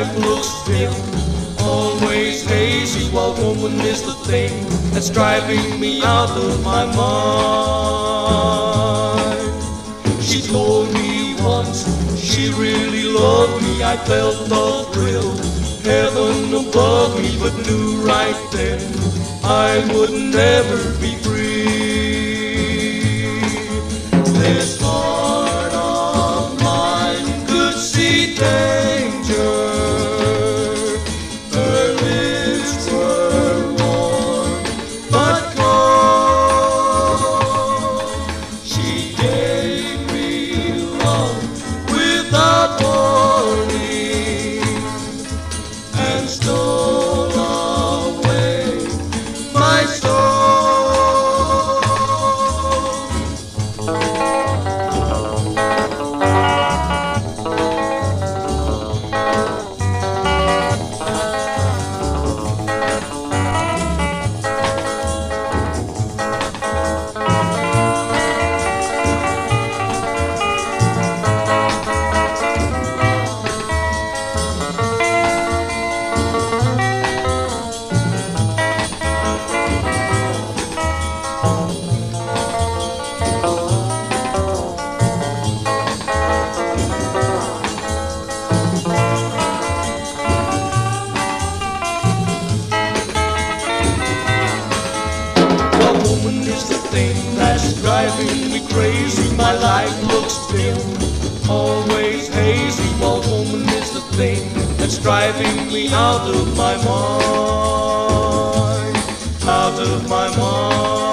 life looks dim, always hazy, while woman is the thing that's driving me out of my mind. She told me once she really loved me, I felt the thrill, heaven above me, but knew right then I would never be free. This heart of mine could see danger. Her lips were warm but cold. She gave me love without warning and stole away my soul. Woman is the thing that's driving me crazy. My life looks dim, always hazy, while woman is the thing that's driving me out of my mind, out of my mind.